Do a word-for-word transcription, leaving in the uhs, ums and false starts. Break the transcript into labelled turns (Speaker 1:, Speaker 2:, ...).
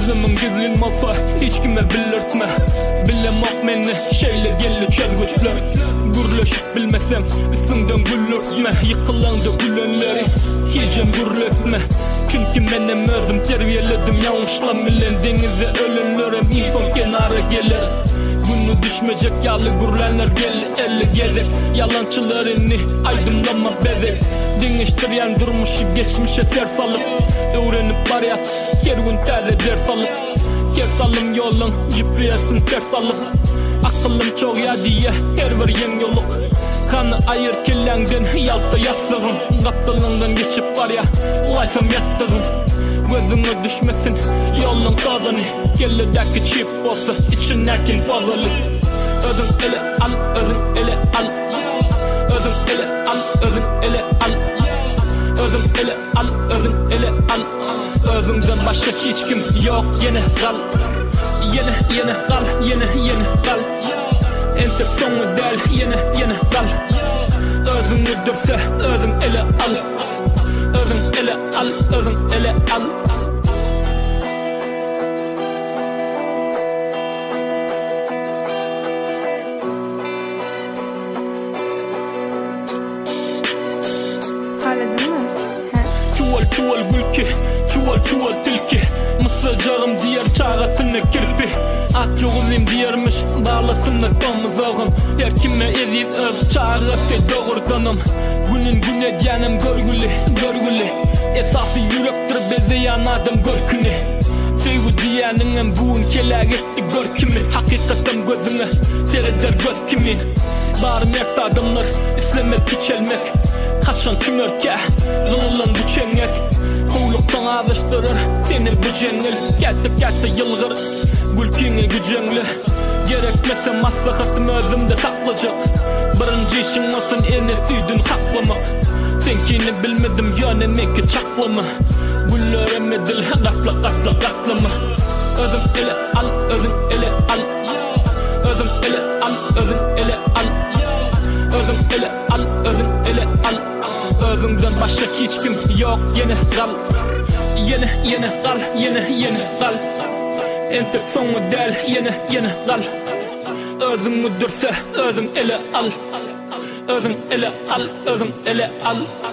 Speaker 1: Özümün gizlinmasa hiç kime bilirtme. Bilemek meni şeyler gelli çözgütler. Gürleşip bilmesem üstünden güllürtme. Yıkılandı gülenleri hicem gürletme. Çünkü menem özüm terbiyeledim yanlışlam bilen. Denizde ölenlerim insan kenara gelir. Günü düşmeyecek yağlı gürlenler gel elle gezek. Yalançılarını aydınlama bezek. Deniştiryen durmuşu geçmişe serf alıp öğrenip var ya her gün taze ders alıp Kes alım yolun G P S'in ters alıp Akıllım çok ya diye her bir yen yoluk. Kanı ayır kellenden yalta yasırım. Kaptılığından geçip var ya life'ım yattırım. Gözüne düşmesin yolun kazanı. Kelledeki çip olsa için erken fazlalı. Özün ele al, özün ele al. Özün ele al, özün ele al. Özün ele al, özün ele al. Özünden başka hiç kim yok yine kal. Yine yine kal, yine yine kal. Entek sonu del, yine yine kal. Özün öldürse özün ele al. Özün ele al, özün ele al. Çuval çuval gülki, çuval çuval tilki. Mısırcağım diğer çağasını kirpi. At yoğulim diyermiş bağlasını domuzağım. Her kime eziz öz çağası doğurdanım. Günün güne diyanım görgülü, görgülü. Esası yürektir beze yanadım görkünü. Sevgi diyanım buğun helak etti görkümü. Hakikatim gözüne seyreder göz kimin. Bar mert adımlar islemez küçelmek. Kaçan tümörke, zınılan bu çengek. Kuğluktan ağzıştırır seni bu cengil. Geldi geldi yılgır, gülkini gücenli. Gerekmese maslahatım özümde saklayacak. Birinci işin olsun eni süydün haklamak. Senkini bilmedim yönemek çaklama. Güller emedil katla katla katlama. Özüm ele al, özüm ele al. Özüm ele al, özüm ele al. Özüm ele al, özüm ele al. Özümden başka hiç kim yok yine kal. Yine yine kal, yine yine kal. Entek sonu del, yine yine kal. Özüm müdürse özüm ele al. Özüm ele al, özüm ele al.